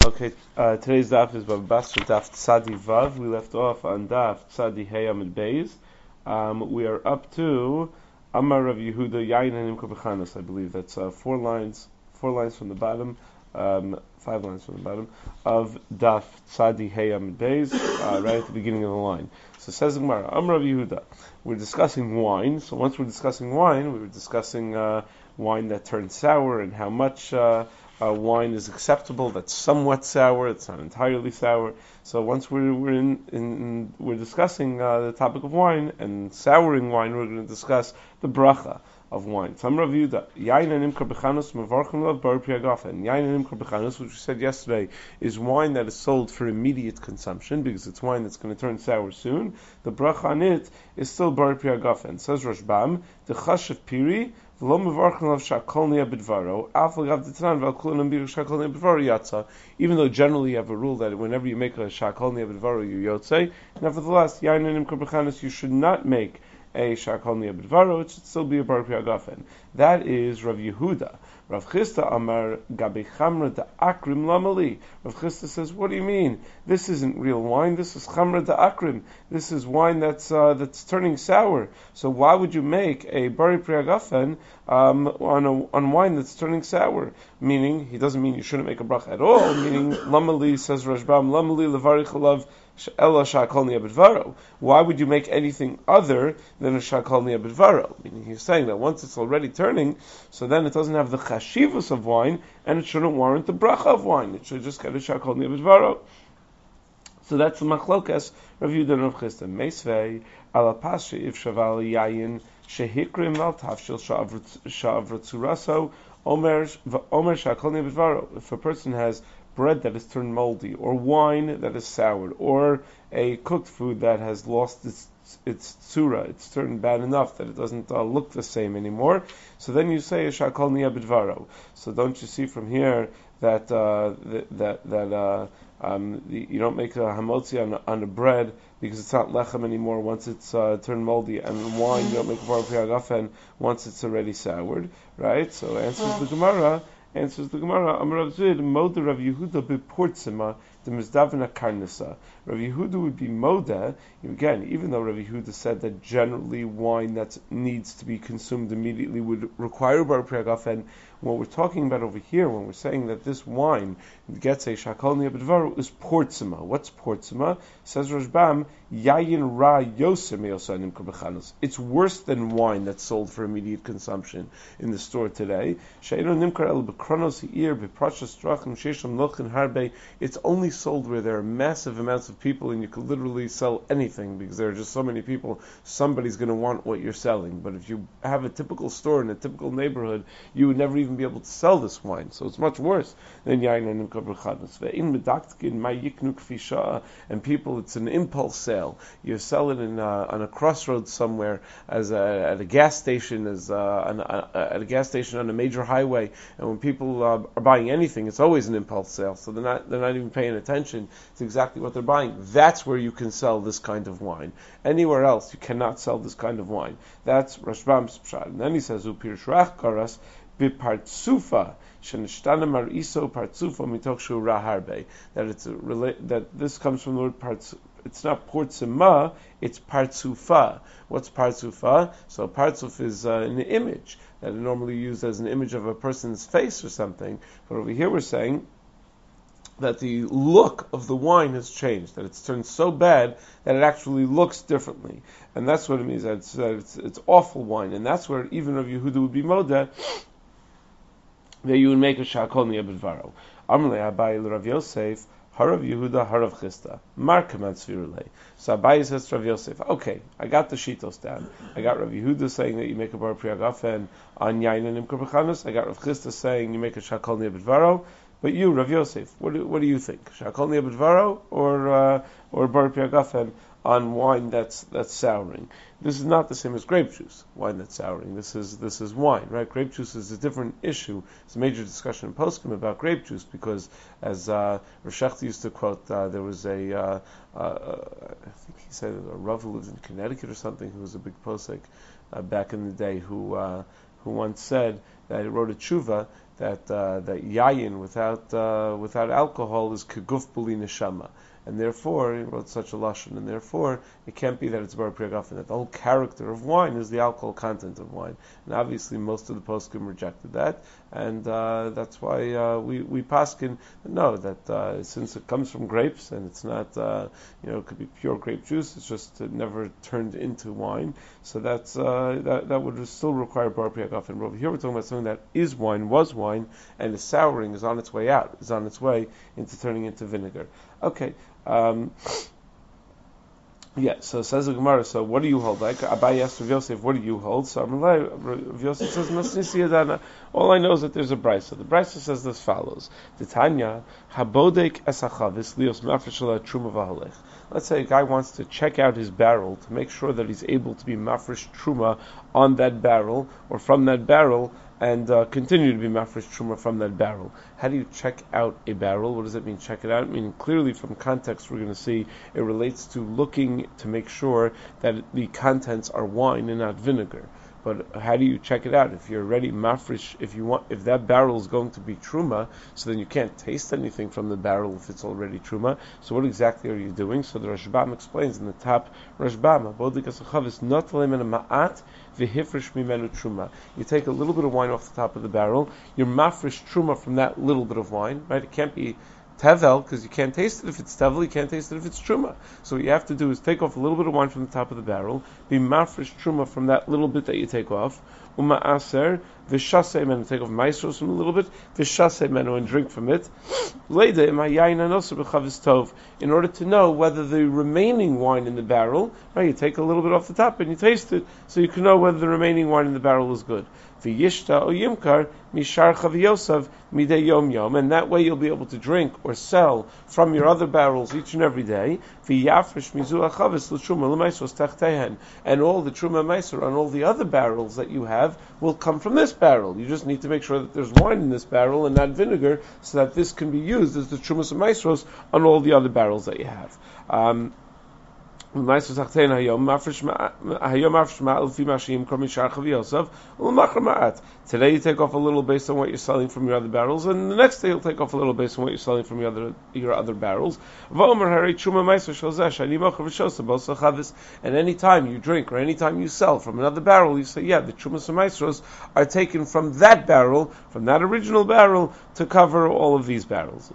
Okay, today's daf is Bava Basra daf Tzadi Vav. We left off on daf Tzadi Hey Amid Beis. We are up to Amar Rav Yehuda Yain and Imkar B'chanos. I believe that's four lines from the bottom, 5 lines from the bottom of daf Tzadi Hey Amid Beis, right at the beginning of the line. So says Gemara, Amar Rav Yehuda. We're discussing wine. So once we're discussing wine, we were discussing wine that turns sour and how much wine is acceptable. That's somewhat sour. It's not entirely sour. So once we're discussing the topic of wine and souring wine, we're going to discuss the bracha of wine. Tam Rav Yehuda, yain and imkar b'chanos mevarchim lav bar pri hagafen. Yain and imkar b'chanos, which we said yesterday, is wine that is sold for immediate consumption because it's wine that's going to turn sour soon. The bracha on it is still bar pri hagafen. Says Rashbam, the chashav piri. Even though generally you have a rule that whenever you make a shakol ni'abidvaro you yotze, nevertheless, you should not make a shakol ni'abidvaro, it should still be a bar pri hagafen. That is Rav Yehuda. Rav Chisda Amar Gabi Chamra da Akrim Lamali. Rav Chisda says, what do you mean? This isn't real wine. This is Chamra da Akrim. This is wine that's turning sour. So why would you make a Bari Pri Hagafen on wine that's turning sour? Meaning, he doesn't mean you shouldn't make a bracha at all. Meaning, Lamali, says Rashbam, Lamali levarich alav ella shakol ni'abidvaro. Why would you make anything other than a shakol ni'abidvaro? Meaning, he's saying that once it's already turning, so then it doesn't have the chashivus of wine, and it shouldn't warrant the bracha of wine. It should just get a shakol ni'abidvaro. So that's the machlokas Rav Yehuda and Rav Chisda. Meisvei ala pasha if shaval yayin shehikrim al tafshil sha'avratzuraso omer shakol ni'abidvaro. If a person has bread that is turned moldy, or wine that is soured, or a cooked food that has lost its tzura, it's turned bad enough that it doesn't look the same anymore, so then you say a shakol ni'abidvaro. So don't you see from here that you don't make a hamotzi on the bread because it's not lechem anymore once it's turned moldy, and wine you don't make a bar pri hagafen once it's already soured, right? So answers the Gemara, Amar Zid, Moda Rav Yehuda beportzima, the Mizdavna Karnasa. Rav Yehuda would be Moda, again, even though Rav Yehuda said that generally wine that needs to be consumed immediately would require bar pri hagafen, what we're talking about over here, when we're saying that this wine gets a shakol ni'abidvaro, is portzima. What's portzima? Says Rashbam, yayin ra yoser me'osa nimkar b'chanos. It's worse than wine that's sold for immediate consumption in the store today. She'eno nimkar el b'kronos ha'ir b'prashas drachim sheisham lochin harbe. It's only sold where there are massive amounts of people, and you could literally sell anything because there are just so many people. Somebody's going to want what you're selling. But if you have a typical store in a typical neighborhood, you would never even be able to sell this wine. So it's much worse than yayin and nimkar b'chanos. Ve'in medaktin ma yiknu kfi sha'a. And people, it's an impulse sale. You sell it on a crossroads somewhere, at a gas station, at a gas station on a major highway. And when people are buying anything, it's always an impulse sale. So they're not even paying attention to exactly what they're buying. That's where you can sell this kind of wine. Anywhere else, you cannot sell this kind of wine. That's Rashbam's pshat. And then he says, "Upir shrach karas bipartsufa shenishtana mariso partsufa mitoch shu raharbe." That this comes from the word partsufa. It's not portzima, it's partsufa. What's partsufa? So partsuf is an image that is normally used as an image of a person's face or something. But over here we're saying that the look of the wine has changed, that it's turned so bad that it actually looks differently. And that's what it means, that it's awful wine. And that's where even Rav Yehuda would be modeh, that you would make a shakol ni'abidvaro. Amrle Abaye Rav Yosef, Harav Yehuda, Harav Chisda. Markaman Svirulei. So Abaye says to Rav Yosef, okay, I got the shitos down. I got Rav Yehuda saying that you make a bar pri hagafen on yayin and imkar b'chanos. I got Rav Chisda saying you make a shakol ni'abidvaro. But you, Rav Yosef, what do you think? Shakol ni'abidvaro or bar pri hagafen on wine that's souring? This is not the same as grape juice, wine that's souring. This is wine, right? Grape juice is a different issue. It's a major discussion in poskim about grape juice because, as Rav Shechter used to quote, there was I think he said a Rav who lived in Connecticut or something, who was a big posek back in the day, who once said that he wrote a tshuva that yayin without alcohol is keguf b'li neshama. And therefore, he wrote such a lashon, and therefore it can't be that it's bar priagafen. That the whole character of wine is the alcohol content of wine, and obviously most of the poskim rejected that, and that's why we paskin know that since it comes from grapes and it's not, it could be pure grape juice. It's just never turned into wine, so that's that would still require bar priagafen. But over here we're talking about something that is wine, was wine, and the souring is on its way out, is on its way into turning into vinegar. Okay. So says the Gemara, so what do you hold? Like Abaye asked Rav Yosef, what do you hold? So Rav Yosef says, all I know is that there's a brisa. The brisa says as follows: Titania habodek esachavis lios mafresh truma v'halech. Let's say a guy wants to check out his barrel to make sure that he's able to be mafresh truma on that barrel or from that barrel, and continue to be mafresh truma from that barrel. How do you check out a barrel? What does it mean, check it out? I mean, clearly from context we're going to see it relates to looking to make sure that the contents are wine and not vinegar. But how do you check it out? If you're already mafresh, if that barrel is going to be truma, so then you can't taste anything from the barrel if it's already truma. So what exactly are you doing? So the Rashbam explains in the top, Rashbam, you take a little bit of wine off the top of the barrel, you're mafresh truma from that little bit of wine, right? It can't be tevel, because you can't taste it if it's tevel, you can't taste it if it's truma. So what you have to do is take off a little bit of wine from the top of the barrel, be mafresh truma from that little bit that you take off, uma'aser, v'shasei menu, take off maestros from a little bit, v'shasei menu, and drink from it, leida imayayin anoser b'chavis tov, in order to know whether the remaining wine in the barrel, right, you take a little bit off the top and you taste it, so you can know whether the remaining wine in the barrel is good. V'yishta o yimkar mishar chaviyosav midei yom yom, and that way you'll be able to drink or sell from your other barrels each and every day. V'yafresh mizu achavis l'truma l'maisos tachtehen, and all the truma meiser on all the other barrels that you have will come from this barrel. You just need to make sure that there's wine in this barrel and not vinegar, so that this can be used as the trumas and maestros on all the other barrels that you have. Today you take off a little based on what you're selling from your other barrels, and the next day you'll take off a little based on what you're selling from your other barrels. And any time you drink or any time you sell from another barrel, you say, yeah, the trumas and maestros are taken from that barrel, from that original barrel, to cover all of these barrels.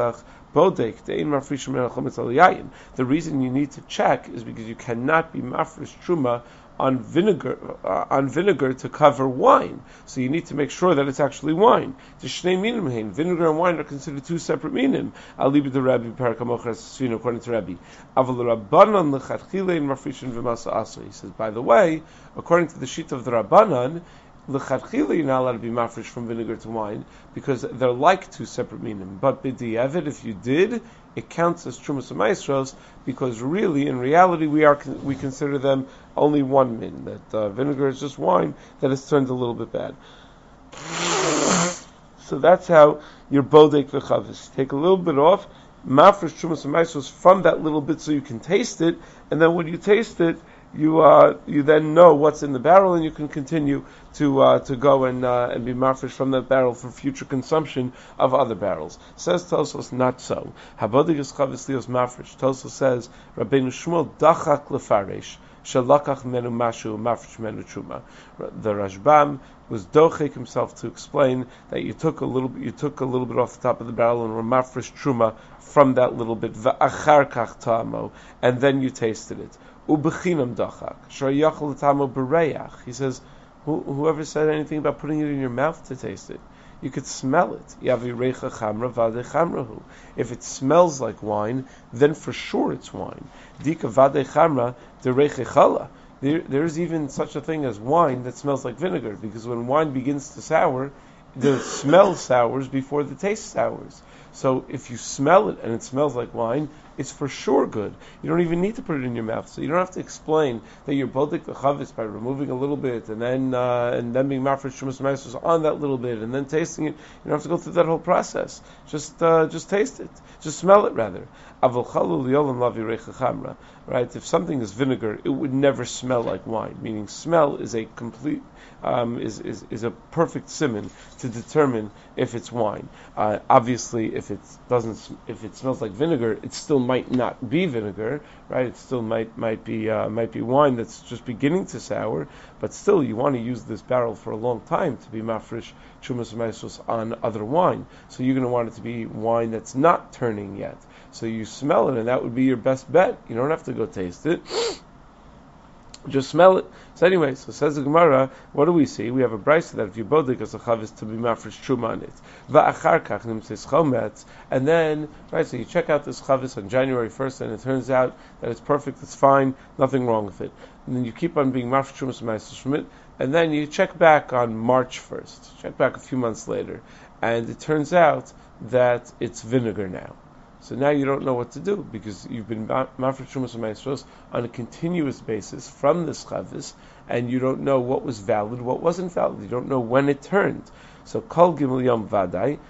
The reason you need to check is because you cannot be mafresh truma on vinegar to cover wine. So you need to make sure that it's actually wine. Vinegar and wine are considered two separate minim. According to Rabbi. He says, by the way, according to the sheet of the Rabbanan, l'chadchila you're not allowed to be mafresh from vinegar to wine because they're like two separate minim. But b'di'evid, if you did, it counts as trumas and maestros because really, in reality, we consider them only one min. That vinegar is just wine that has turned a little bit bad. So that's how your bodek v'chavis. Take a little bit off, mafresh trumas and maestros from that little bit so you can taste it, and then when you taste it, you then know what's in the barrel, and you can continue to go and be mafresh from that barrel for future consumption of other barrels. Says Tosos, not so. Habodigus chavis lios mafresh. Tosos says Rabbeinu Shmuel dachak lefaresh shalakach menu mashu mafresh menu truma. The Rashbam was dochek himself to explain that you took a little bit off the top of the barrel and were mafresh truma from that little bit va'achar kach ta'amo, and then you tasted it. Ubechinam dachak shayachol tamo bereach. He says, whoever said anything about putting it in your mouth to taste it, you could smell it. Yavi reicha chamra vade chamrahu. If it smells like wine, then for sure it's wine. Dika vade chamra de reicha chala. There is even such a thing as wine that smells like vinegar, because when wine begins to sour, the smell sours before the taste sours. So if you smell it and it smells like wine, it's for sure good. You don't even need to put it in your mouth. So you don't have to explain that you're bodik the chavis by removing a little bit and then being mafresh shumas ma'asos on that little bit and then tasting it. You don't have to go through that whole process. Just taste it. Just smell it rather. Right? If something is vinegar, it would never smell like wine. Meaning, smell is a complete is a perfect simon to determine if it's wine. Obviously, if it smells like vinegar, it still might not be vinegar, right? It still might be wine that's just beginning to sour, but still you want to use this barrel for a long time to be mafresh chumas ma'asos on other wine. So you're going to want it to be wine that's not turning yet. So you smell it, and that would be your best bet. You don't have to go taste it. Just smell it. So anyway, so says the Gemara, what do we see? We have a brayso that if you bodik as a chavis to be mafresh truma on it, va'achar kach nimtzis chometz, and then right, so you check out this chavis on January 1st, and it turns out that it's perfect, it's fine, nothing wrong with it, and then you keep on being mafresh trumas ma'asos from it, and then you check back on March 1st, check back a few months later, and it turns out that it's vinegar now. So now you don't know what to do because you've been mafresh trumas ma'asos on a continuous basis from this chavis, and you don't know what was valid, what wasn't valid. You don't know when it turned. So kol gimel yom vaday.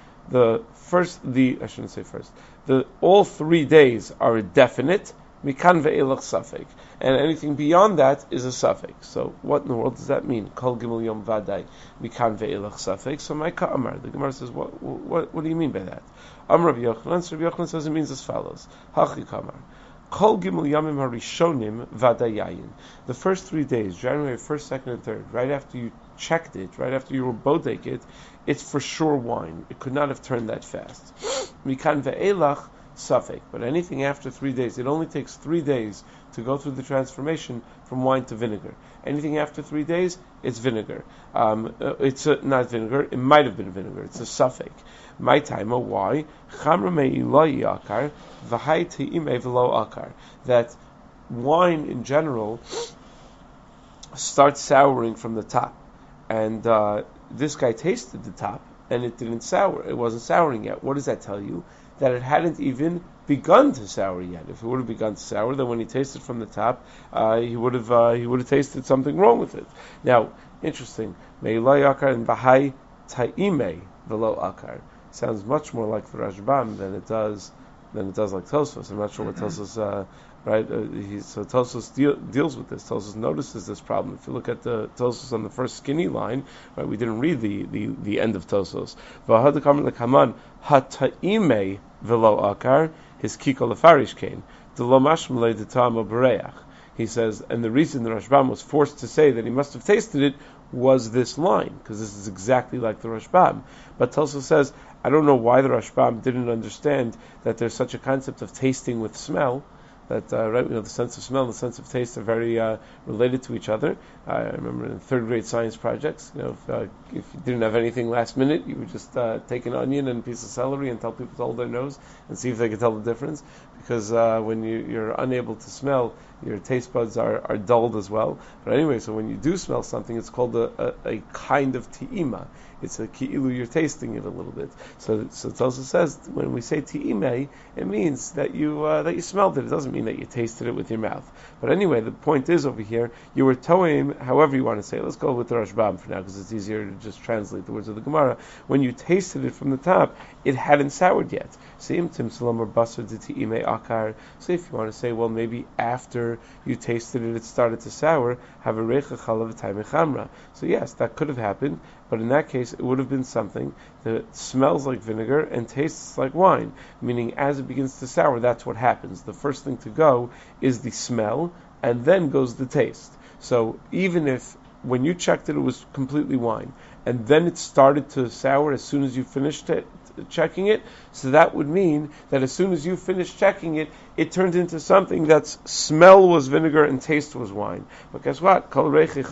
All 3 days are a definite. Mikan ve'elach safek, and anything beyond that is a safek. So what in the world does that mean? Kol gimel yom vaday, mikan ve'elach safek. So my ka'amar, the Gemara says, what do you mean by that? Amar Rabbi Yochanan. So Rabbi Yochanan says it means as follows: Hachi kamar, kol gimel yamim harishonim vaday yayin. The first 3 days, January 1st, 2nd, and 3rd, right after you checked it, right after you were bodek it, it's for sure wine. It could not have turned that fast. Mikan ve'elach safek, but anything after 3 days, it only takes 3 days to go through the transformation from wine to vinegar. Anything after 3 days, it's vinegar. It's not vinegar. It might have been vinegar. It's a safek. My time, why? That wine in general starts souring from the top, and this guy tasted the top, and it didn't sour. It wasn't souring yet. What does that tell you? That it hadn't even begun to sour yet. If it would have begun to sour, then when he tasted from the top, he would have tasted something wrong with it. Now, interesting. Me'ilai akar and bahai ta'ime velo akar sounds much more like the Rashbam than it does like Tosfos. I'm not sure what Tosfos. So Tosfos deals with this. Tosfos notices this problem. If you look at the Tosfos on the first skinny line, right, we didn't read the end of Tosfos. Hataime velo akar, his kikol lefarish kain. He says, and the reason the Rashbam was forced to say that he must have tasted it was this line, because this is exactly like the Rashbam. But Tosfos says, I don't know why the Rashbam didn't understand that there's such a concept of tasting with smell. That the sense of smell and the sense of taste are very related to each other. I remember in third grade science projects, if you didn't have anything last minute, you would just take an onion and a piece of celery and tell people to hold their nose and see if they could tell the difference. Because when you're unable to smell, your taste buds are dulled as well. But anyway, so when you do smell something, it's called a kind of ti'ima. It's a ki'ilu, you're tasting it a little bit. So it also says when we say ti'ime, it means that you smelled it. It doesn't mean that you tasted it with your mouth. But anyway, the point is over here, you were toim, however you want to say it. Let's go with the Rashbam for now because it's easier to just translate the words of the Gemara. When you tasted it from the top, it hadn't soured yet. So if you want to say, well, maybe after you tasted it, it started to sour, have a recha chalav time chamra. So yes, that could have happened, but in that case, it would have been something that smells like vinegar and tastes like wine. Meaning, as it begins to sour, that's what happens. The first thing to go is the smell, and then goes the taste. So even if when you checked it, it was completely wine, and then it started to sour as soon as you finished checking it, so that would mean that as soon as you finished checking it, it turned into something that's smell was vinegar and taste was wine. But guess what? The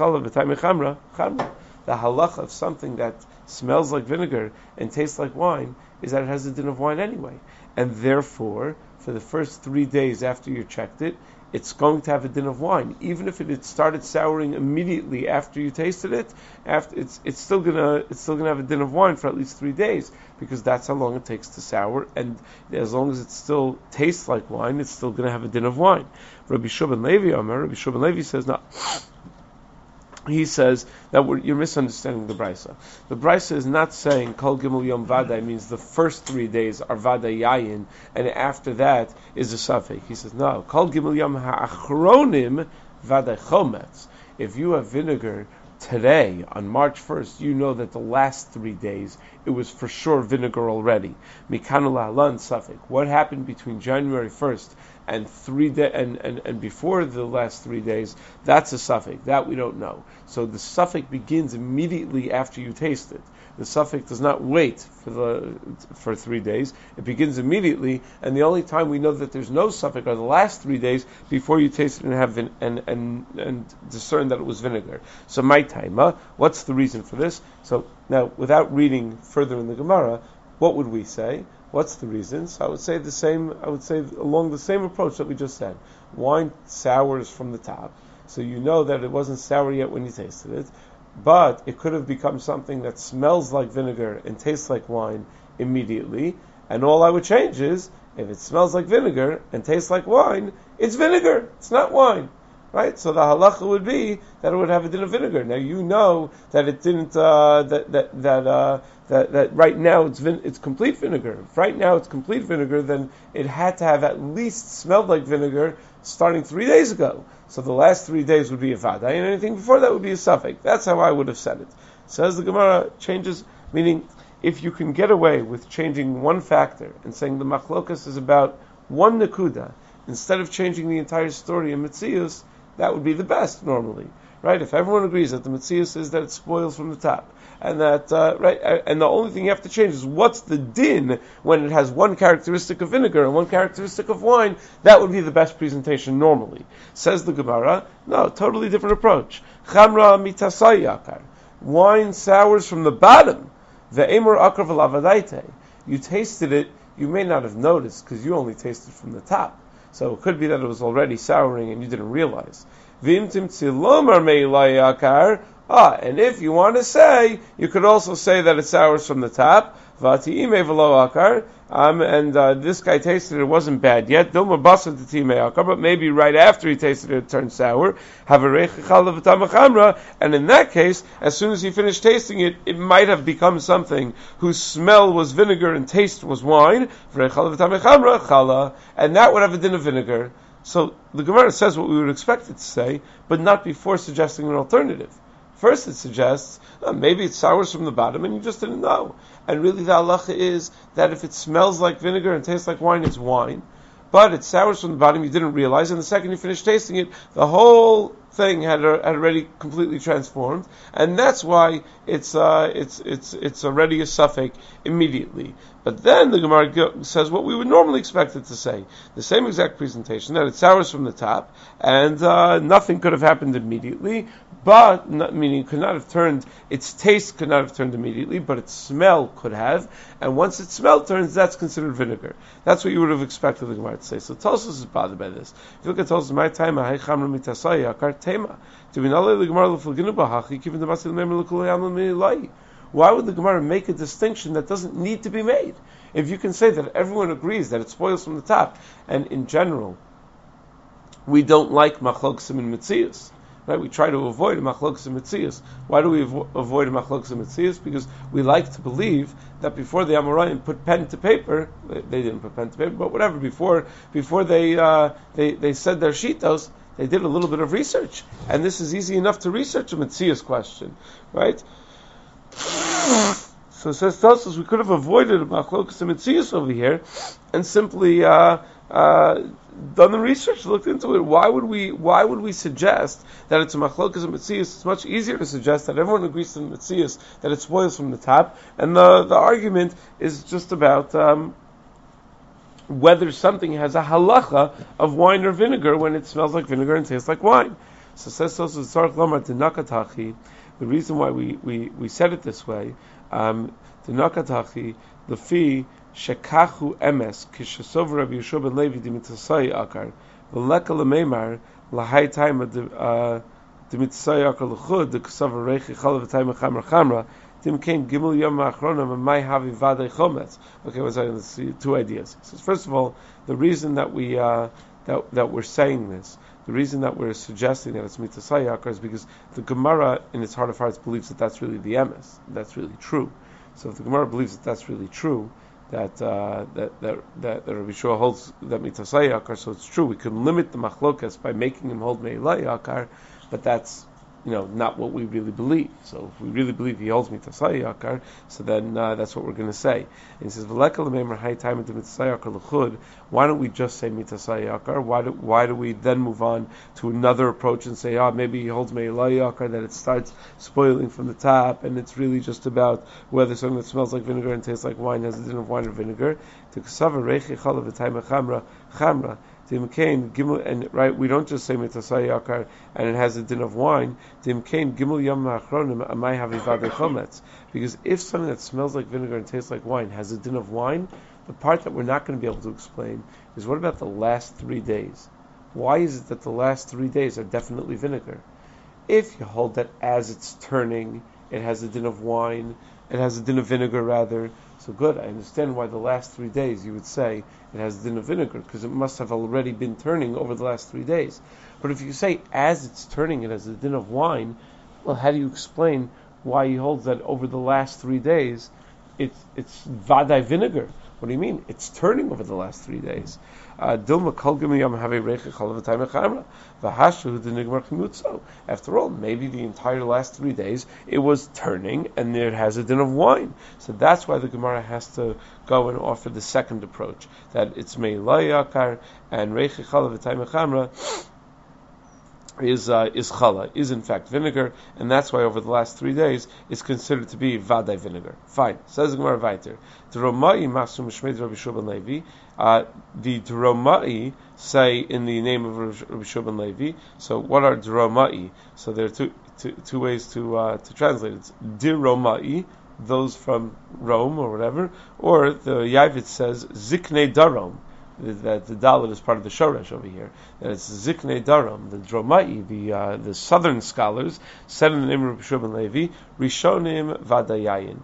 halach of something that smells like vinegar and tastes like wine is that it has a din of wine anyway. And therefore, for the first 3 days after you checked it, it's going to have a din of wine, even if it had started souring immediately after you tasted it. After it's still gonna have a din of wine for at least 3 days, because that's how long it takes to sour, and as long as it still tastes like wine, it's still gonna have a din of wine. Rabbi Shua ben Levi says no. He says that you're misunderstanding the Brisa. The Brisa is not saying Kol Gimel Yom Vadai means the first 3 days are Vadai Yayin, and after that is a Safek. He says no. Kol Gimel Yom Ha'achronim Vadai Chometz. If you have vinegar today, on March 1st, you know that the last 3 days it was for sure vinegar already. Mikanu La'alan Safek. What happened between January 1st and and before the last 3 days, that's a suffix that we don't know. So the suffix begins immediately after you taste it. The suffix does not wait for 3 days. It begins immediately, and the only time we know that there's no suffix are the last 3 days before you taste it and have and discern that it was vinegar. So my taima, what's the reason for this? So now, without reading further in the Gemara, what would we say? What's the reason? So I would say along the same approach that we just said. Wine sours from the top, so you know that it wasn't sour yet when you tasted it, but it could have become something that smells like vinegar and tastes like wine immediately, and all I would change is, if it smells like vinegar and tastes like wine, it's vinegar, it's not wine. Right, so the halacha would be that it would have a din of vinegar. Now you know that it didn't. That right now it's complete vinegar. If right now it's complete vinegar, then it had to have at least smelled like vinegar starting 3 days ago. So the last 3 days would be a vada, and anything before that would be a suffix. That's how I would have said it. Says the Gemara, changes, meaning if you can get away with changing one factor and saying the machlokas is about one nakuda instead of changing the entire story in Metzius, that would be the best normally, right? If everyone agrees that the Metzius is that it spoils from the top, and that and the only thing you have to change is what's the din when it has one characteristic of vinegar and one characteristic of wine. That would be the best presentation normally. Says the Gemara, no, totally different approach. Chamra mitasai yakar, wine sours from the bottom. The emor akar v'lavadaite. You tasted it, you may not have noticed because you only tasted from the top. So it could be that it was already souring and you didn't realize. And if you want to say, you could also say that it sours from the top. And this guy tasted it wasn't bad yet. But maybe right after he tasted it, it turned sour. And in that case, as soon as he finished tasting it, it might have become something whose smell was vinegar and taste was wine. And that would have a din of vinegar. So the Gemara says what we would expect it to say, but not before suggesting an alternative. First it suggests, maybe it sours from the bottom and you just didn't know. And really the halacha is that if it smells like vinegar and tastes like wine, it's wine. But it sours from the bottom, you didn't realize, and the second you finish tasting it, the whole thing had already completely transformed, and that's why it's already a suffix immediately. But then the Gemara says what we would normally expect it to say, the same exact presentation, that it sours from the top, and nothing could have happened immediately, but meaning it could not have turned, its taste could not have turned immediately, but its smell could have, and once its smell turns, that's considered vinegar. That's what you would have expected the Gemara to say. So Tosfos is bothered by this. If you look at Tosfos, my time, why would the Gemara make a distinction that doesn't need to be made? If you can say that everyone agrees that it spoils from the top, and in general, we don't like machloksim and metzius, right? We try to avoid a machloksim and metzius. Why do we avoid a machloksim and metzius? Because we like to believe that before the Amoraim put pen to paper, they didn't put pen to paper, but whatever, before they said their shitos, they did a little bit of research, and this is easy enough to research a metzius question, right? So it says Tosfos, we could have avoided a machlokas and metzius over here, and simply done the research, looked into it. Why would we suggest that it's a machlokas and metzius? It's much easier to suggest that everyone agrees to the metzius that it spoils from the top, and the argument is just about whether something has a halacha of wine or vinegar when it smells like vinegar and tastes like wine. So says Tosfos, the reason why we said it this way, the nakatachi, the fi shekachu emes kishasov Rabbi Yeshua ben Levi dimitasai akar V'leka l'meimar l'hai taima the mitzayakar l'chud the k'sav reichi chalav v'taima chamra chamra tim kain gimel yom ha'achronim and mai havi vadei chometz. Okay, let's see two ideas. So first of all, the reason that we that we're saying this, the reason that we're suggesting that it's mitzayakar is because the Gemara in its heart of hearts believes that that's really the emes, that's really true. So if the Gemara believes that that's really true, that Rabbi Shua holds that mitzvah yakar, so it's true. We can limit the machlokas by making him hold meilai yakar, but that's not what we really believe. So if we really believe he holds mitzvah yakar, so then that's what we're going to say. And he says v'leka l'meimer hay time into mitzvah yakar l'chud. Why don't we just say mitzvah yakar? Why do we then move on to another approach and say maybe he holds meilai yakar, that it starts spoiling from the top and it's really just about whether something that smells like vinegar and tastes like wine has a din of wine or vinegar. To kasava reichi chalav v'taima chamra chamra. And right, we don't just say mitzvah yakar and it has a din of wine. Because if something that smells like vinegar and tastes like wine has a din of wine, the part that we're not going to be able to explain is what about the last 3 days? Why is it that the last 3 days are definitely vinegar? If you hold that as it's turning, it has a din of wine, it has a din of vinegar rather, so good, I understand why the last 3 days you would say it has a din of vinegar, because it must have already been turning over the last 3 days. But if you say as it's turning it has a din of wine, well, how do you explain why he holds that over the last 3 days it's vadai vinegar? What do you mean? It's turning over the last 3 days. After all, maybe the entire last 3 days it was turning and it has a din of wine. So that's why the Gemara has to go and offer the second approach, that it's meilai yakar and reichi chalav v'taima chamra is challah, is in fact vinegar, and that's why over the last 3 days it's considered to be vadai vinegar. Fine. Says the Gemara weiter. The Romai masum shmeid Rabbi Shua ben Levi. The Dromai say in the name of Rabbi Shua ben Levi. So what are Dromai? So there are two ways to translate it. It's Diromai, those from Rome or whatever, or the Yavit says Ziknei Darom. That the Dalet is part of the Shoresh over here. That it's Ziknei Daram, the Dromai, the southern scholars said in the name of Rabbi Shua ben Levi, Rishonim Vadayayin.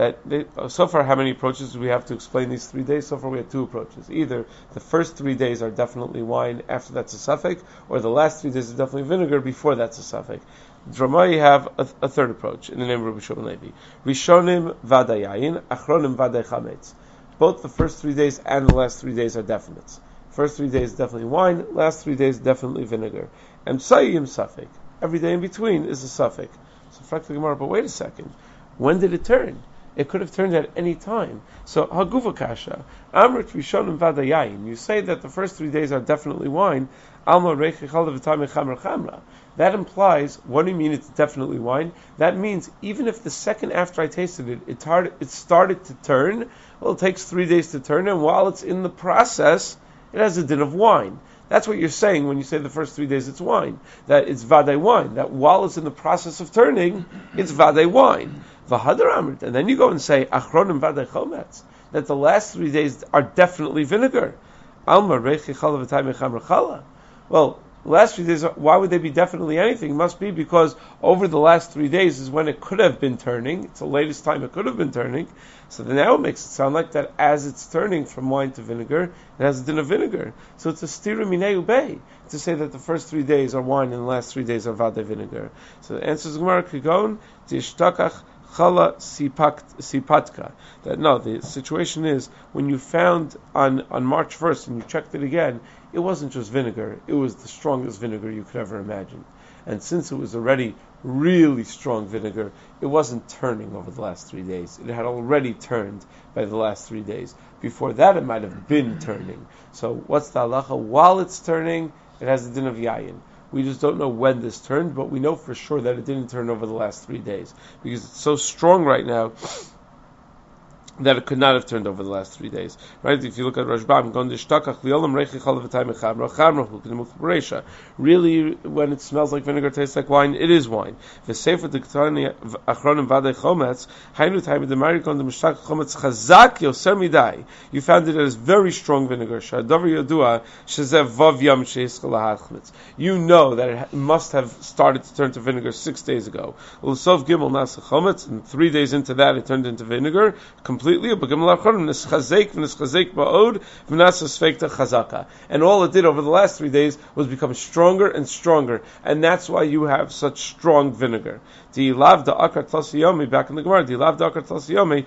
So far, how many approaches do we have to explain these 3 days? So far, we have 2 approaches. Either the first 3 days are definitely wine, after that's a suffix, or the last 3 days is definitely vinegar, before that's a suffix. Dromai have a third approach in the name of Rabbi Shua ben Levi. Rishonim Vadayayin, Achronim Vaday Chametz. Both the first 3 days and the last 3 days are definites. First 3 days definitely wine, last 3 days definitely vinegar. And Psayim Safek. Every day in between is a suffix. So Frak the Gemara, but wait a second. When did it turn? It could have turned at any time. So Haguva Kasha, Amrit Rishonim Vadayayin. You say that the first 3 days are definitely wine. Alma Reichi Chalav V'Taimei Chamra Chamra. That implies, what do you mean it's definitely wine? That means even if the second after I tasted it, it started to turn, well, it takes 3 days to turn, and while it's in the process, it has a din of wine. That's what you're saying when you say the first 3 days it's wine. That it's vadei wine. That while it's in the process of turning, it's vadei wine. V'hadar amrit. And then you go and say, achronim vadei chometz. That the last 3 days are definitely vinegar. Alma reichi chala v'taimei chamra chala. Well, the last 3 days, why would they be definitely anything? It must be because over the last 3 days is when it could have been turning. It's the latest time it could have been turning. So then now it makes it sound like that as it's turning from wine to vinegar, it has a din of vinegar. So it's a stira minei ubei to say that the first 3 days are wine and the last 3 days are vade vinegar. So the answer is Gemara Kigon, Tishtakach Chala Sipatka. That no, the situation is when you found on March 1st and you checked it again, it wasn't just vinegar, it was the strongest vinegar you could ever imagine. And since it was already really strong vinegar, it wasn't turning over the last 3 days. It had already turned by the last 3 days. Before that, it might have been turning. So what's the halacha? While it's turning, it has the din of yayin. We just don't know when this turned, but we know for sure that it didn't turn over the last 3 days. Because it's so strong right now that it could not have turned over the last 3 days. Right? If you look at Rashbam, really, when it smells like vinegar, tastes like wine, it is wine. You found it as very strong vinegar. You know that it must have started to turn to vinegar 6 days ago. And 3 days into that, it turned into vinegar completely. And all it did over the last 3 days was become stronger and stronger, and that's why you have such strong vinegar. Back in the Gemara,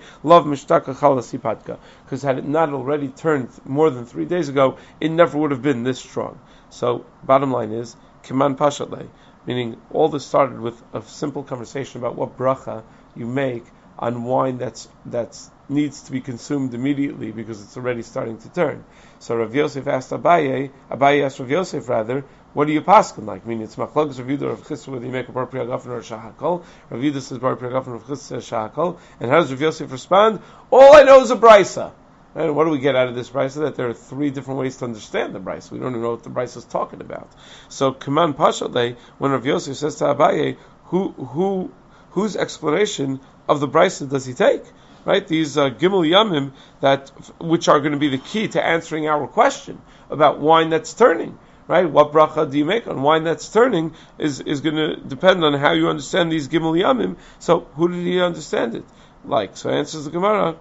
because had it not already turned more than 3 days ago, it never would have been this strong. So, bottom line is, kiman pashatle, meaning all this started with a simple conversation about what bracha you make on wine that's needs to be consumed immediately because it's already starting to turn. So Rav Yosef asked Abaye asked Rav Yosef rather, what do you paskin like? Meaning it's machlokes Rav Yudah or Rav Chisda whether you make a bar priagafen or a shahakol. Rav Yudah says bar priagafen, Rav Chisda says shahakol. And how does Rav Yosef respond? All I know is a brisa. And what do we get out of this brisa? That there are 3 different ways to understand the brisa. We don't even know what the brisa is talking about. So Kaman Pashatle, when Rav Yosef says to Abaye, whose explanation of the brisa does he take? Right, these Gimel Yamim which are going to be the key to answering our question about wine that's turning. Right, what bracha do you make on wine that's turning is going to depend on how you understand these Gimel Yamim. So, who did he understand it like? So, answers the Gemara.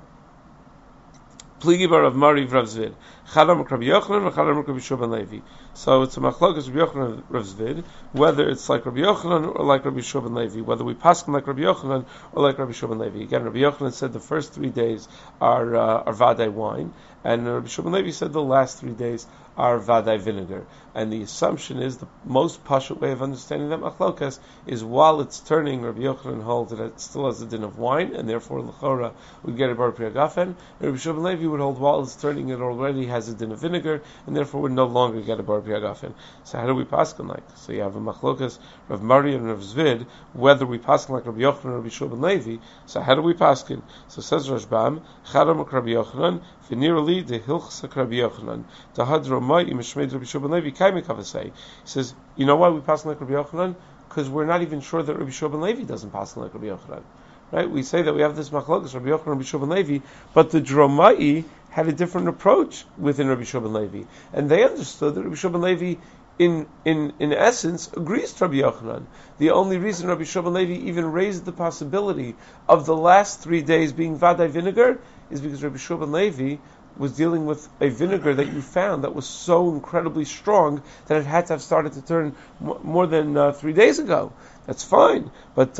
Pligi bar of Mari Rav Zvid. Chadam Rabbi Yochanan or Chadam Rabbi Yeshua ben Levi. So it's a machlokas Rabbi Yochanan and Rav Zvid, whether it's like Rabbi Yochanan or like Rabbi Yeshua ben Levi, whether we pass like Rabbi Yochanan or like Rabbi Yeshua ben Levi. Again, Rabbi Yochanan said the first 3 days are vadai wine, and Rabbi Yeshua ben Levi said the last 3 days are vadai vinegar. And the assumption is the most pashut way of understanding that machlokas is while it's turning, Rabbi Yochanan holds that it still has a din of wine, and therefore l'chora would get a bar priagafen. And Rabbi Yeshua ben Levi would hold while it's turning, it already has a din of vinegar, and therefore would no longer get a bar priagafen. So how do we paskin like? So you have a machlokas Rav Mari and Rav Zvid, whether we paskin like Rabbi Yochanan or Rabbi Yeshua ben Levi. So how do we paskin? So says Rashbam, Chadam Rabbi Yochanan, v'nirali de hilchsak Rabbi Yochanan, tahad Romai imeshmed Rabbi Yeshua ben Levi kaimik havasei. He says, you know why we paskin like Rabbi Yochanan? Because we're not even sure that Rabbi Yeshua ben Levi doesn't paskin like Rabbi Yochanan. Right? We say that we have this machlokas Rabbi Yochanan and Rabbi Yeshua ben Levi, but the Dromai had a different approach within Rabbi Yeshua ben Levi, and they understood that Rabbi Yeshua ben Levi, in essence, agrees to Rabbi Yochanan. The only reason Rabbi Yeshua ben Levi even raised the possibility of the last 3 days being vadai vinegar is because Rabbi Yeshua ben Levi was dealing with a vinegar that you found that was so incredibly strong that it had to have started to turn more than 3 days ago. That's fine, but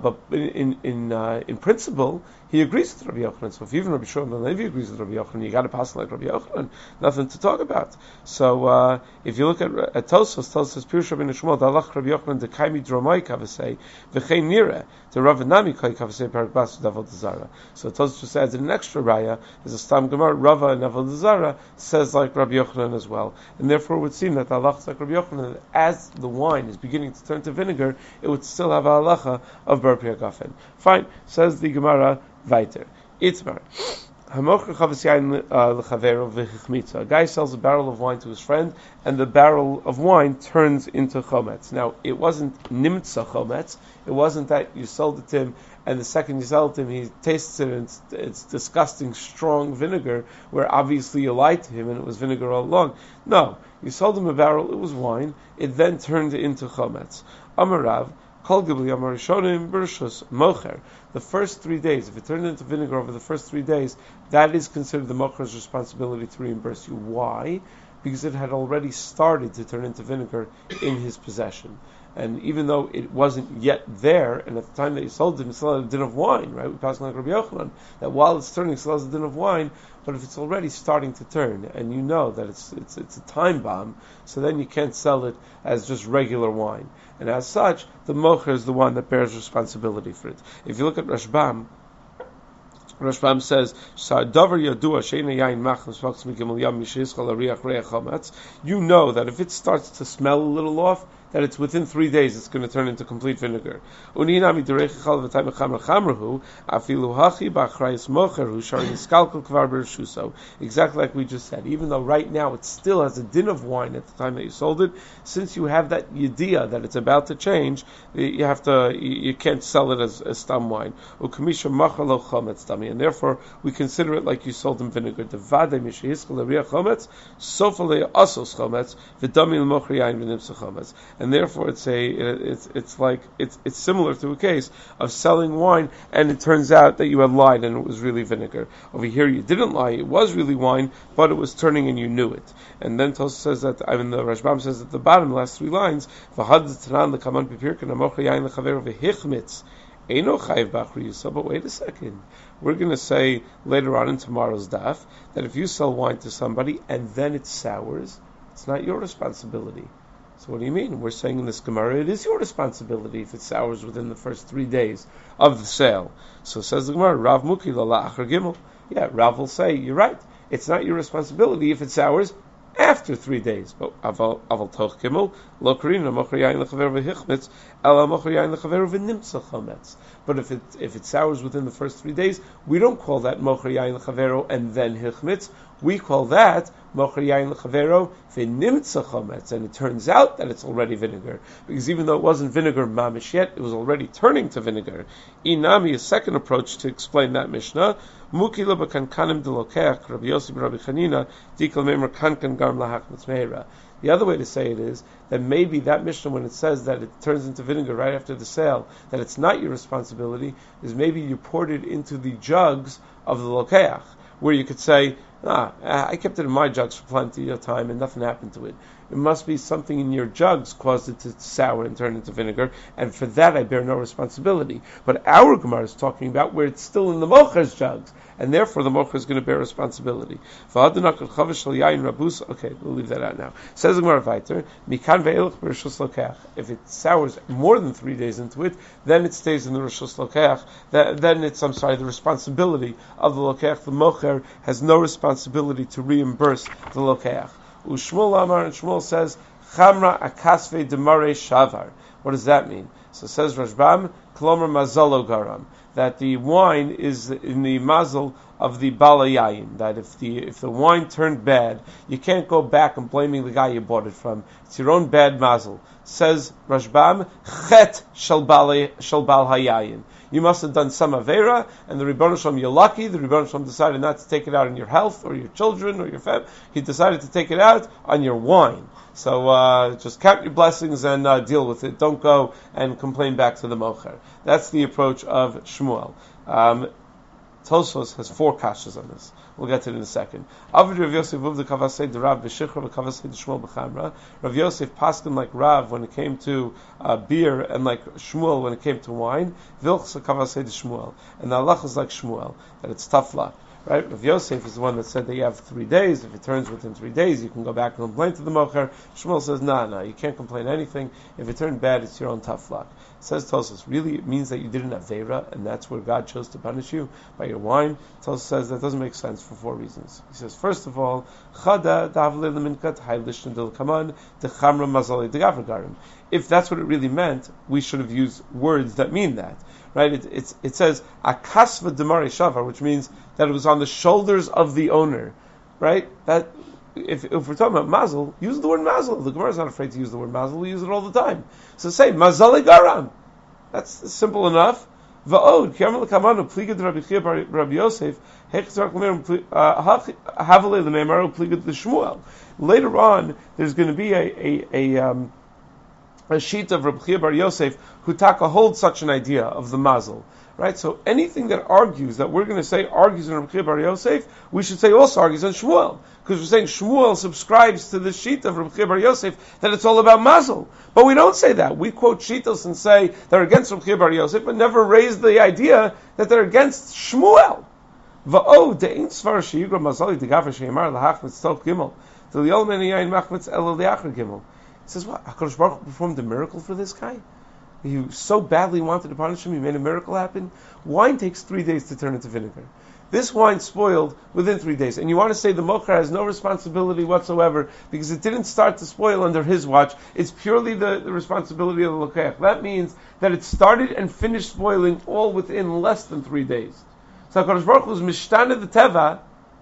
in principle, he agrees with Rabbi Yochanan. So if even Rabbi Shimon ben Levi agrees with Rabbi Yochanan, you got to pass like Rabbi Yochanan. Nothing to talk about. So if you look at Tosfos Pirush Rabbi Shmuel, Dalach Rabbi Yochanan de Kaimi Dromai Kavasei v'chein Nira the Rav Nami Kai Kavasei Parak Bas Davod Zara. So Tosfos just adds an extra raya. There's a Stam Gemara Rava and Davod Zara says like Rabbi Yochanan as well, and therefore it would seem that Dalach is like Rabbi Yochanan. As the wine is beginning to turn to vinegar, it would still have a halacha of bar priagafen. Fine, says the Gemara weiter. Itzmar. A guy sells a barrel of wine to his friend, and the barrel of wine turns into chometz. Now, it wasn't nimtza chometz. It wasn't that you sold it to him, and the second you sell it to him, he tastes it, and it's disgusting, strong vinegar, where obviously you lied to him, and it was vinegar all along. No, you sold him a barrel, it was wine, it then turned into chometz. Amarav, the first 3 days, if it turned into vinegar over the first 3 days, that is considered the mocher's responsibility to reimburse you. Why? Because it had already started to turn into vinegar in his possession. And even though it wasn't yet there, and at the time that you sold it, it still had a din of wine, right? We passed like Rabbi Yochanan, that while it's turning, it still has a din of wine, but if it's already starting to turn, and you know that it's a time bomb, so then you can't sell it as just regular wine. And as such, the mocher is the one that bears responsibility for it. If you look at Rashbam says, you know that if it starts to smell a little off, that it's within 3 days it's going to turn into complete vinegar. Exactly like we just said. Even though right now it still has a din of wine at the time that you sold it, since you have that yediyah that it's about to change, you can't sell it as stam wine. And therefore we consider it like you sold them vinegar. And therefore it's similar to a case of selling wine and it turns out that you had lied and it was really vinegar. Over here you didn't lie, it was really wine, but it was turning and you knew it. And then Tosfos says that, the Rashbam says at the bottom, the last 3 lines, but wait a second. We're going to say later on in tomorrow's daf that if you sell wine to somebody and then it sours, it's not your responsibility. So what do you mean? We're saying in this Gemara, it is your responsibility if it sours within the first 3 days of the sale. So says the Gemara, Rav Muki la achar gimel. Yeah, Rav will say, you're right. It's not your responsibility if it sours after 3 days. But aval toch gimel lo karina mocher yain lechaver v'hichmetz ela mocher yain lechaver v'nimtza chametz. But if it sours within the first 3 days, we don't call that mocher yain lechavero and then hichmetz. We call that mocher yain lechavero v'nimtza chametz, and it turns out that it's already vinegar, because even though it wasn't vinegar mamish yet, it was already turning to vinegar. Inami, a second approach to explain that Mishnah. Mukila b'kankanim delokech Rabbi Yosef Rabbi Chanina dikal meimer kankan garm lahachmetz meira. The other way to say it is that maybe that Mishnah, when it says that it turns into vinegar right after the sale, that it's not your responsibility, is maybe you poured it into the jugs of the lokeach, where you could say, I kept it in my jugs for plenty of time and nothing happened to it. It must be something in your jugs caused it to sour and turn into vinegar, and for that I bear no responsibility. But our Gemara is talking about where it's still in the mocher's jugs, and therefore the mocher is going to bear responsibility. Okay, we'll leave that out now. Says the Gemara weiter, if it sours more than 3 days into it, then it stays in the Rishus Lokeach. Then it's, the responsibility of the Lokeach. The mocher has no responsibility to reimburse the Lokeach. Ushmuel Amar, and Shmuel says, Chamra akasve demare shavar. What does that mean? So says Rashbam, Klomer mazalo garam, that the wine is in the mazel of the balayayin, that if the wine turned bad, you can't go back and blaming the guy you bought it from. It's your own bad mazel. Says Rashbam, Chet shel bal hayayin. You must have done some avera, and the Rebbeinu Shalom, you're lucky. The Rebbeinu Shalom decided not to take it out on your health or your children or your family. He decided to take it out on your wine. So just count your blessings and deal with it. Don't go and complain back to the mocher. That's the approach of Shmuel. Tosfos has 4 kashas on this. We'll get to it in a second. Rav Yosef paskin like Rav when it came to beer, and like Shmuel when it came to wine. And the halach is like Shmuel, that it's tough luck. Right? Rav Yosef is the one that said that you have 3 days. If it turns within 3 days, you can go back and complain to the mocher. Shmuel says, no, you can't complain anything. If it turned bad, it's your own tough luck. Says Tosfos, really it means that you did an avera, and that's where God chose to punish you by your wine. Tosfos says that doesn't make sense for 4 reasons. He says, first of all, if that's what it really meant, we should have used words that mean that. Right? It says akasva demare shavar, which means that it was on the shoulders of the owner. Right? That if we're talking about mazel, use the word mazel. The Gemara is not afraid to use the word mazel. We use it all the time. So say mazale garam. That's simple enough. Va'od kiamel kamanu pligad Rabbi Chia Rabbi Yosef hechzak havalei l'meimaru pligad l'Shmuel. Later on, there's going to be a sheet of Rabbi Chia Bar Yosef who holds such an idea of the mazel. Right? So anything that argues, that we're going to say argues in Rabbi Chia Bar Yosef, we should say also argues on Shmuel. Because we're saying Shmuel subscribes to the sheet of Rabbi Chia Bar Yosef that it's all about mazel. But we don't say that. We quote Shitos and say they're against Rabbi Chia Bar Yosef, but never raise the idea that they're against Shmuel. Va'o de'in svar sheyigra mazali degaver sheyamar lahachmetz tov gimel d'liyol meni yayin machmetz elo liachar gimel. He says, what? HaKadosh Baruch Hu performed a miracle for this guy? He so badly wanted to punish him, he made a miracle happen? Wine takes 3 days to turn into vinegar. This wine spoiled within 3 days. And you want to say the mocher has no responsibility whatsoever because it didn't start to spoil under his watch. It's purely the responsibility of the lokech. That means that it started and finished spoiling all within less than 3 days. So HaKadosh Baruch Hu was mishtana the teva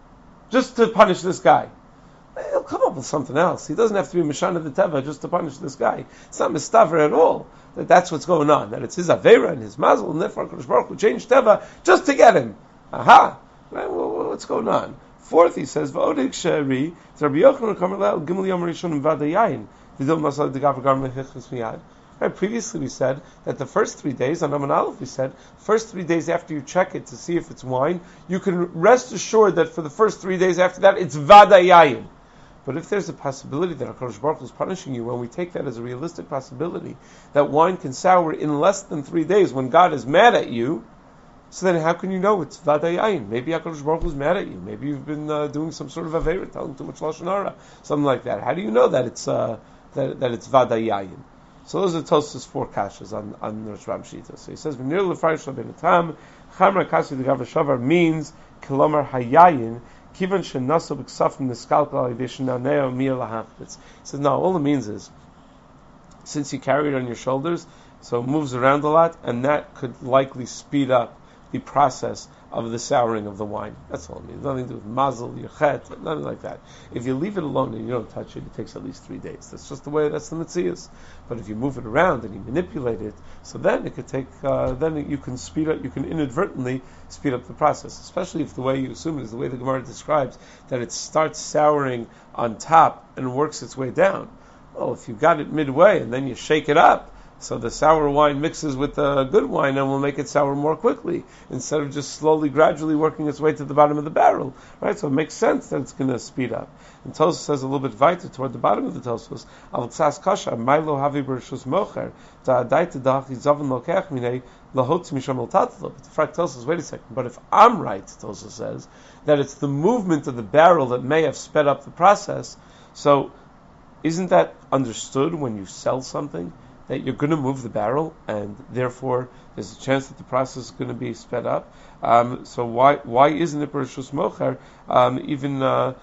just to punish this guy. He'll come up with something else. He doesn't have to be Mishana the Teva just to punish this guy. It's not Mistaver at all. That's what's going on. That it's his Avera and his Mazel, and therefore Kodesh Baruch Hu changed Teva just to get him. Aha! What's going on? Fourth, he says, V'odik she'eri, Rabbi Yochanan Kamer Le'el Gimel Yom Rishon V'ada Yayin, V'dil Masal Degav Gar Mechichus Miyad. Right, previously we said that the first 3 days, on Aman Aleph we said, first 3 days after you check it to see if it's wine, you can rest assured that for the first 3 days after that, it's Vada Yayin. But if there's a possibility that HaKadosh Baruch Hu is punishing you, when we take that as a realistic possibility, that wine can sour in less than 3 days when God is mad at you, so then how can you know it's Vada Yayin? Maybe HaKadosh Baruch Hu is mad at you. Maybe you've been doing some sort of Aveira, telling too much Lashon Hara, something like that. How do you know that it's that it's Vada Yayin? So those are Tosfos 4 kashas on the Rashbam Shita. So he says, "V'nir l'farish l'benatam chamra kasi d'gav shavar" means kilomar hayayin kivan shenaso b'ksafim niskalkal alideshinaneo miyah lahachbitz. He says, no, all it means is since you carry it on your shoulders, so it moves around a lot, and that could likely speed up the process of the souring of the wine. That's all it means. Nothing to do with mazel, yachet, nothing like that. If you leave it alone and you don't touch it, it takes at least 3 days. That's just the way, that's the metzias. But if you move it around and you manipulate it, so then it could take, then you can speed up, you can inadvertently speed up the process. Especially if the way you assume it is the way the Gemara describes, that it starts souring on top and works its way down. Well, if you got it midway and then you shake it up, so the sour wine mixes with the good wine and will make it sour more quickly, instead of just slowly, gradually working its way to the bottom of the barrel. Right? So it makes sense that it's going to speed up. And Tosfos says a little bit weiter toward the bottom of the Tosfos, Al Tzas Kasha, Milo Havi Bershus Mocher, Ta'adai Tadach Yizavin Lokech Minei, Lahotz Misham El Tatlo. But the fact tells us, wait a second, but if I'm right, Tosfos says, that it's the movement of the barrel that may have sped up the process, so isn't that understood when you sell something? That you're going to move the barrel, and therefore there's a chance that the process is going to be sped up. So why isn't it Bereshus Mocher even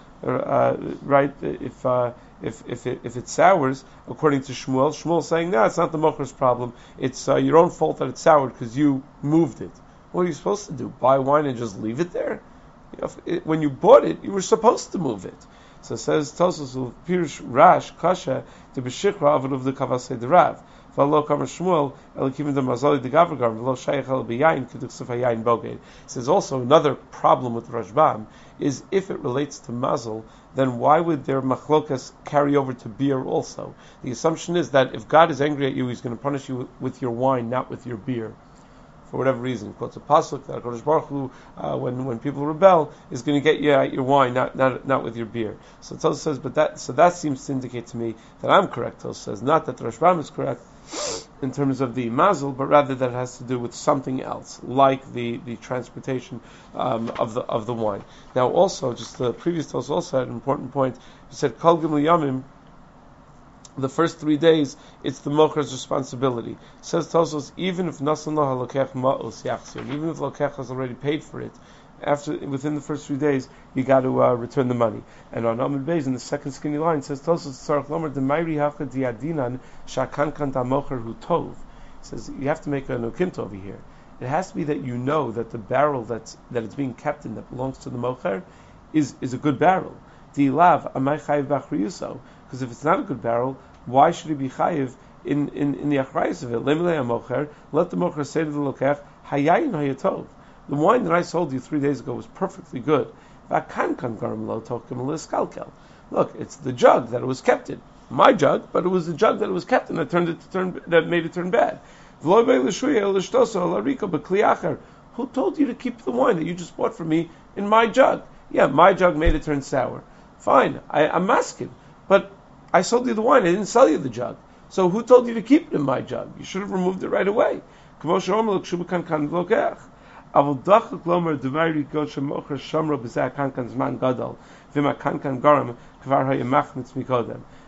right if it sours according to Shmuel? Shmuel's saying no, it's not the Mocher's problem. It's your own fault that it soured because you moved it. What are you supposed to do? Buy wine and just leave it there? When you bought it, you were supposed to move it. So it says Tosfos Pirush Rash Kasha to B'Shikra Avod of the Kavasei Derav. V'lo Kamar Shmuel Elikim the Mazali the Gavragar V'lo Shayach El B'Yayin Keduksef Hayayin Boged. It says also another problem with Rashbam is if it relates to Mazel, then why would their machlokas carry over to beer also? The assumption is that if God is angry at you, He's going to punish you with your wine, not with your beer. For whatever reason, quotes a pasuk that HaKadosh Baruch Hu, when people rebel, is going to get you at your wine, not with your beer. So Tosfos says, that seems to indicate to me that I'm correct. Tosfos says not that the Rashbam is correct in terms of the mazel, but rather that it has to do with something else, like the transportation of the wine. Now, also, just the previous Tosfos also had an important point. He said, Kol Gimel Yamim. The first 3 days, it's the mocher's responsibility. Says Tosfos, even if nasan lo halokech ma'os yachzir, even if the lokech has already paid for it, within the first 3 days, you got to return the money. And on Amud Beis, in the second skinny line, says Tosfos tzarich lomer demayri hafka diadinan shakankan damocher hu tov. Says you have to make a nukimta over here. It has to be that you know that the barrel that it's being kept in that belongs to the mocher is a good barrel. Dilav amay chayiv b'achriyuso. Because if it's not a good barrel, why should he be chayiv in the achrayus of it? Let the mocher say to the lokech, hayayin hayatov. The wine that I sold you 3 days ago was perfectly good. Look, it's the jug that it was kept in. My jug, but it was the jug that it was kept in that made it turn bad. Who told you to keep the wine that you just bought from me in my jug? Yeah, my jug made it turn sour. Fine, I'm masking. But I sold you the wine, I didn't sell you the jug. So who told you to keep it in my jug? You should have removed it right away.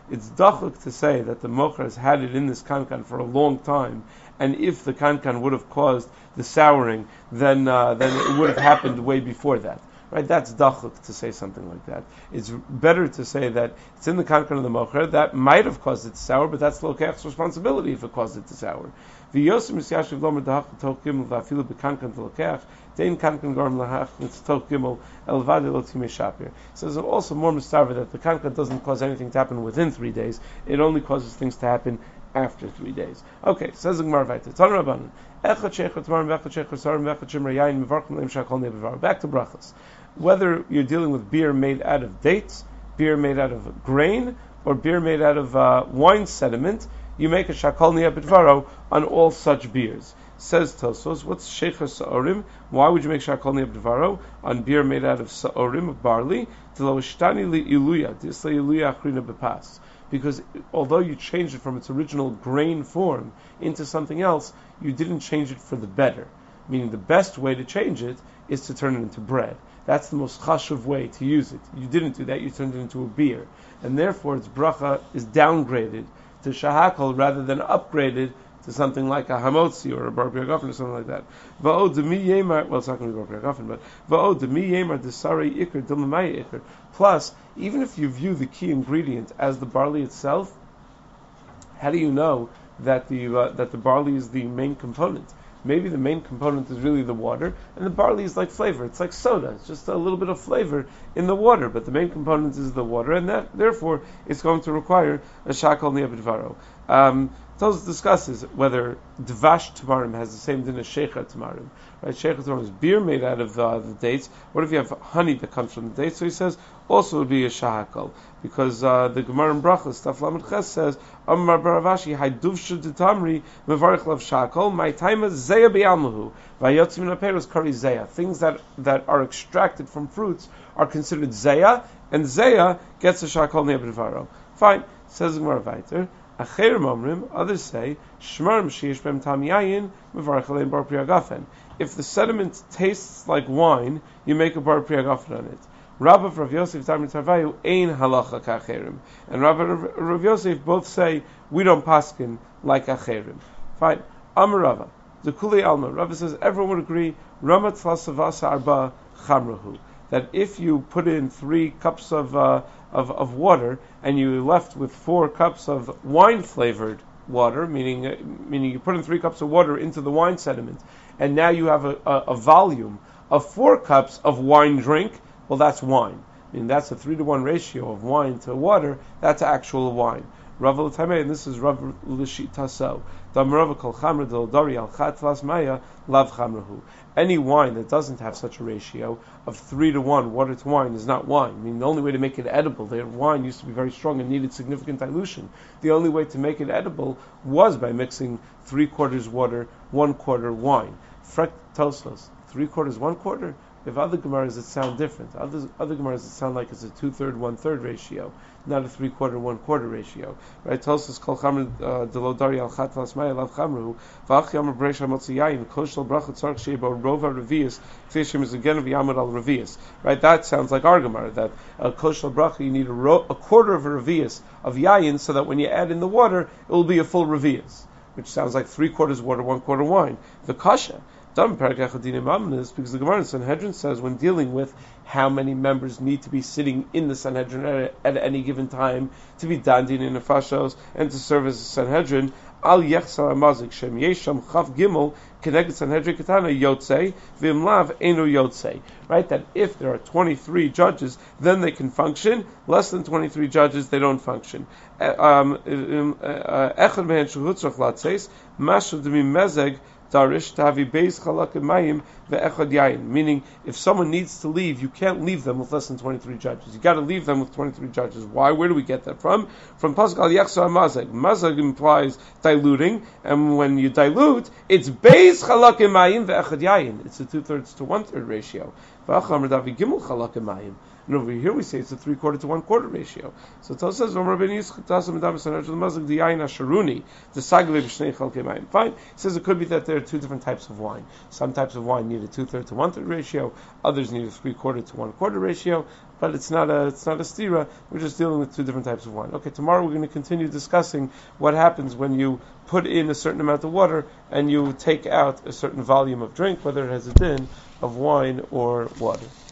it's dachuk to say that the mocher has had it in this kankan for a long time, and if the kankan would have caused the souring, then it would have happened way before that. Right? That's dachuk to say something like that. It's better to say that it's in the kankan of the mocher that might have caused it to sour, but that's the lokech's responsibility if it caused it to sour. V'yosem misyashiv lomer dachuk toch gimel v'afilu bekankan telokech dein kankan gorm lahach toch gimel elvad lo timei shapir. Says it's also more mistaver that the kankan doesn't cause anything to happen within 3 days. It only causes things to happen after 3 days. Okay, says the Gemara weiter. Tan Rabbanan. Echad sheichot tamarim v'echad sheichot sarim v'echad shimra yayin mevarchim leim shakol nebevar. Back to brachas. Whether you're dealing with beer made out of dates, beer made out of grain, or beer made out of wine sediment, you make a shakol nebevar on all such beers. Says Tosos, what's sheichot saorim? Why would you make shakol nebevar on beer made out of saorim, of barley? Telo li iluya, disla iluya achrina bepas. Because although you changed it from its original grain form into something else, you didn't change it for the better. Meaning the best way to change it is to turn it into bread. That's the most chashuv way to use it. You didn't do that, you turned it into a beer. And therefore its bracha is downgraded to shahakol rather than upgraded to something like a hamotzi or a bar priagafen or something like that. Va'od demi yemar, well, it's not going to be bar priagafen, but va'od demi yemar desarei ikr dilmamai ikr. Plus, even if you view the key ingredient as the barley itself, how do you know that the barley is the main component? Maybe the main component is really the water, and the barley is like flavor. It's like soda. It's just a little bit of flavor in the water, but the main component is the water, and that therefore it's going to require a shakol ne'abidvaro. Tosfos discusses whether dvash tamarim has the same din as sheichat tamarim. Right, sheichat tamarim is beer made out of the dates. What if you have honey that comes from the dates? So he says also would be a shahakol, because the Gemara in Brachos Taf Lamed Ches says Amar Baravashi Hayduvshu Tamri Mevarich Lav Shakol My Taima Zeya Be'almahu Vayotzim Min Aperos Kari Zeya. Things that are extracted from fruits are considered Zeya, and Zeya gets a Shakol Ne'abidvaro. Fine, says the Gemara weiter. Acher Momrim, others say, Shmarim Sheish Bem Tam Yayin, Mevarich Alein Bar Priagafen. If the sediment tastes like wine, you make a Bar Priagafen on it. Rabba Rav Yosef Tamir Tarvayu Ein Halacha K'Acherim, and Rabba Rav Yosef both say we don't paskin like Acherim. Fine. Amar Rava, the Kuli Alma. Rabba says everyone would agree. Ramat Tlasavasa Arba Chamrahu, that if you put in 3 cups of water and you left with 4 cups of wine flavored water, meaning you put in 3 cups of water into the wine sediment, and now you have a volume of 4 cups of wine drink. Well, that's wine. I mean, that's a 3-to-1 ratio of wine to water. That's actual wine. Rav L'Tamei, and this is Rav L'Shitaso. Damrava kol chamra del dori al chatlas maya lav chamrahu. Any wine that doesn't have such a ratio of 3-to-1 water to wine is not wine. I mean, the only way to make it edible, the wine used to be very strong and needed significant dilution. The only way to make it edible was by mixing 3/4 water, 1/4 wine. Frek Tosfos, 3/4, 1/4. If other Gemaras that sound different, other Gemaras that sound like it's a 2/3, 1/3 ratio, not a 3/4, 1/4 ratio. Right? Tosfos kol chamr delodari al chatlas maya lav chamru v'ach yamar breish hamotzi yayin koshel brachot tzarich sheba rova revius k'fishim is again v'yamar al revius. Right? That sounds like our Gemara, that koshel bracha you need a quarter of a revius of yayin so that when you add in the water it will be a full revius, which sounds like 3/4 water, 1/4 wine. The kasha. Because the Gemara in Sanhedrin says when dealing with how many members need to be sitting in the Sanhedrin at any given time to be dandin in nefashos and to serve as a Sanhedrin, al yechsal amazik shem yesham chaf gimel connected Sanhedrin katana yotzei v'imlav enu yotzei. Right, that if there are 23 judges, then they can function. Less than 23 judges, they don't function. Echad mehen shehutzrach latzeis mashu demi mezeg. Darish tavi beis chalak mayim ve'echad yayin. Meaning, if someone needs to leave, you can't leave them with less than 23 judges. You got to leave them with 23 judges. Why? Where do we get that from? From pasuk al yechsa mazeg. Mazeg implies diluting, and when you dilute, it's beis chalak mayim ve'echad yayin. It's a 2/3 to 1/3 ratio. V'acham davi gimel chalak mayim. And over here we say it's a 3/4 to 1/4 ratio. So Tos says, fine. He says it could be that there are 2 different types of wine. Some types of wine need a 2/3 to 1/3 ratio. Others need a 3/4 to 1/4 ratio. but it's not a stira. We're just dealing with two different types of wine. Okay, tomorrow we're going to continue discussing what happens when you put in a certain amount of water and you take out a certain volume of drink, whether it has a din of wine or water.